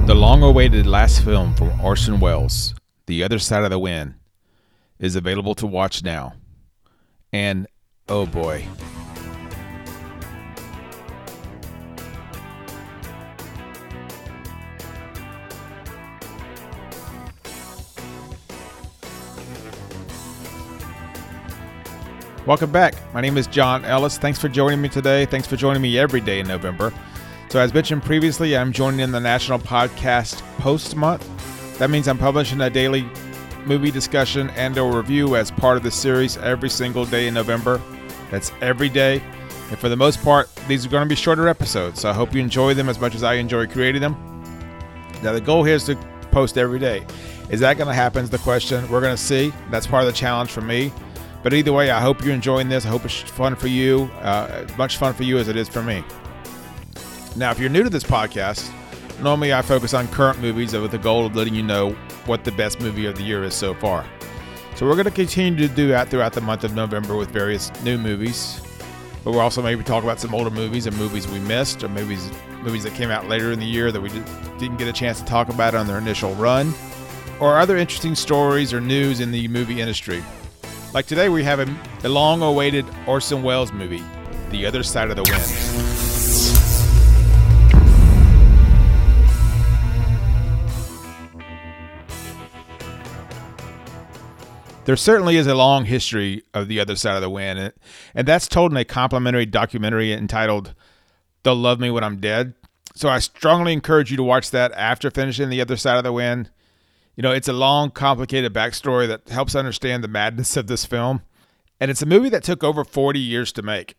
The long-awaited last film from Orson Welles, The Other Side of the Wind, is available to watch now. And, oh boy. Welcome back. My name is John Ellis. Thanks for joining me today. Thanks for joining me every day in November. So as mentioned previously, I'm joining in the National Podcast Post Month. That means I'm publishing a daily movie discussion and a review as part of the series every single day in November. That's every day. And for the most part, these are going to be shorter episodes. So I hope you enjoy them as much as I enjoy creating them. Now the goal here is to post every day. Is that going to happen is the question. We're going to see. That's part of the challenge for me. But either way, I hope you're enjoying this. I hope it's fun for you, as much fun for you as it is for me. Now, if you're new to this podcast, normally I focus on current movies with the goal of letting you know what the best movie of the year is so far. So we're going to continue to do that throughout the month of November with various new movies. But we'll also maybe talk about some older movies and movies we missed, or movies that came out later in the year that we didn't get a chance to talk about on their initial run, or other interesting stories or news in the movie industry. Like today, we have a long-awaited Orson Welles movie, The Other Side of the Wind. There certainly is a long history of The Other Side of the Wind, and that's told in a complimentary documentary entitled They'll Love Me When I'm Dead. So I strongly encourage you to watch that after finishing The Other Side of the Wind. You know, it's a long, complicated backstory that helps understand the madness of this film. And it's a movie that took over 40 years to make.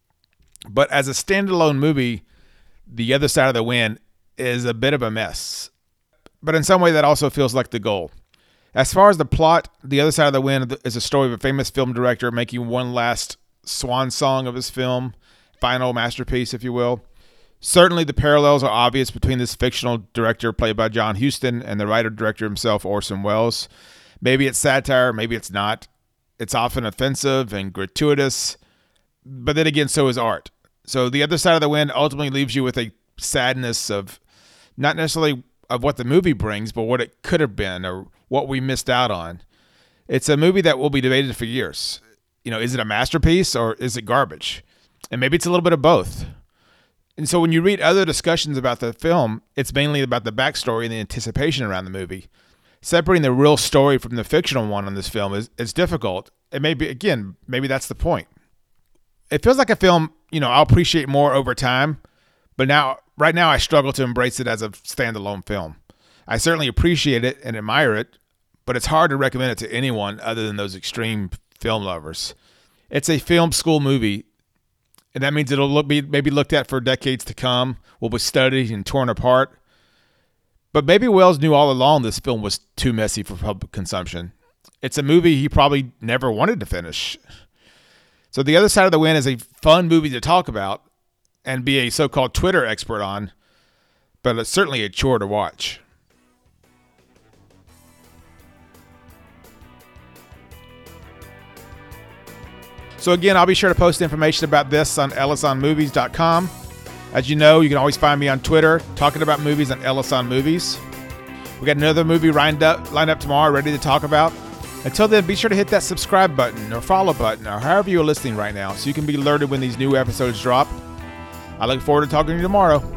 But as a standalone movie, The Other Side of the Wind is a bit of a mess. But in some way, that also feels like the goal. As far as the plot, The Other Side of the Wind is a story of a famous film director making one last swan song of his film, final masterpiece, if you will. Certainly the parallels are obvious between this fictional director played by John Huston and the writer-director himself, Orson Welles. Maybe it's satire, maybe it's not. It's often offensive and gratuitous, but then again, so is art. So The Other Side of the Wind ultimately leaves you with a sadness of not necessarily of what the movie brings, but what it could have been or what we missed out on. It's a movie that will be debated for years. You know, is it a masterpiece or is it garbage? And maybe it's a little bit of both. And so when you read other discussions about the film, it's mainly about the backstory and the anticipation around the movie. Separating the real story from the fictional one on this film is difficult. And maybe that's the point. It feels like a film, I'll appreciate more over time. But right now, I struggle to embrace it as a standalone film. I certainly appreciate it and admire it, but it's hard to recommend it to anyone other than those extreme film lovers. It's a film school movie. And that means it'll be maybe looked at for decades to come, will be studied and torn apart. But maybe Welles knew all along this film was too messy for public consumption. It's a movie he probably never wanted to finish. So The Other Side of the Wind is a fun movie to talk about and be a so-called Twitter expert on, but it's certainly a chore to watch. So again, I'll be sure to post information about this on ellisonmovies.com. As you know, you can always find me on Twitter talking about movies on Ellis on Movies. We got another movie lined up tomorrow, ready to talk about. Until then, be sure to hit that subscribe button or follow button or however you're listening right now so you can be alerted when these new episodes drop. I look forward to talking to you tomorrow.